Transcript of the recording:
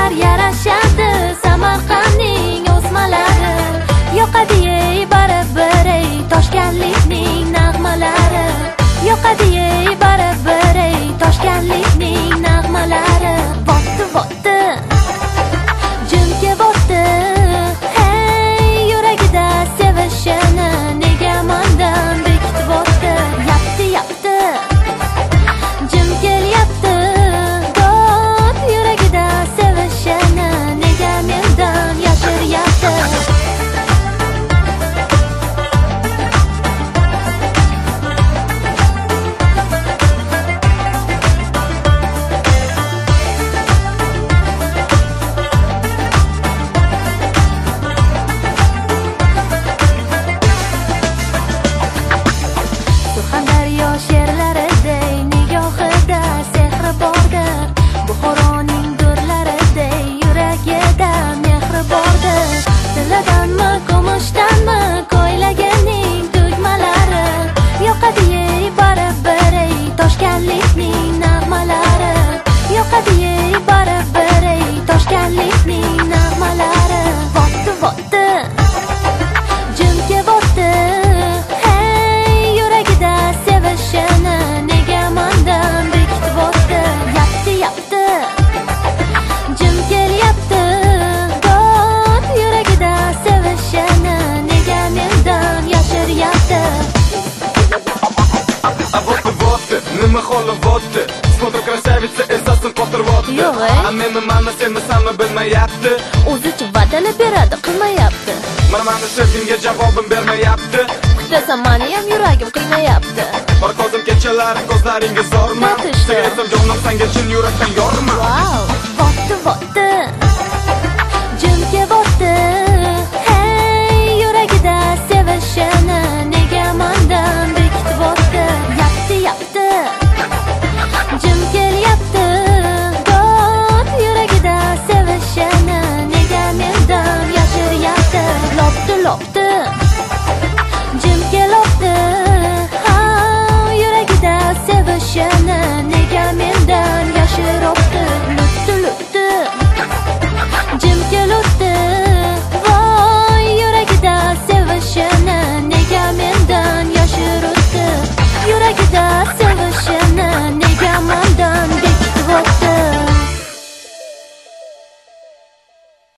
Ko'zlar yarashadi Samarqandning o'smalari, yoqadi ey baribir ey Toshkentlikning nag'malari, yoqadi ey baribir ey Toshkentlikning nag'malari. Botdi botdi jimga botdi, hey yuragida sevishini nega mendan bekitib botdi. Yapti yapti jim kelyapti, dod yuragida sevishini nega mendan yashiryapti. Surxondaryo she'rlariday nigohida sehri bordir, Buxoroning durlariday yuragida mehri bordir. Tilidanmi kumushdanmi ko'ylagining tugmalari, yoqadi ey baribir ey Toshkentlikning nag'malari, yoqadi ey baribir ey Toshkentlikning nag'malari. Botdi botdi jimga botdi, hey yuragida sevishini nega mendan bekitib botdi. Yapti yapti jim kelyapti, dod yuragida sevishini nega mendan yashiryapti. Вот, nima xo'lyapti? Смотр красавица esasini qotiryapti. Yo'q, Meni mana seni sami bilmayapti. o'zicha va'dani beradi, qilmayapti. Mana so'zimga javobim bermayapti. Kutasam meni ham yuragim qiynayapti. Bir ko'zim kechalari ko'zlaringiz zo'rman. Yotishdi. Segretsam jonim senga chin yurakdan yorman. Wow, botdi botdi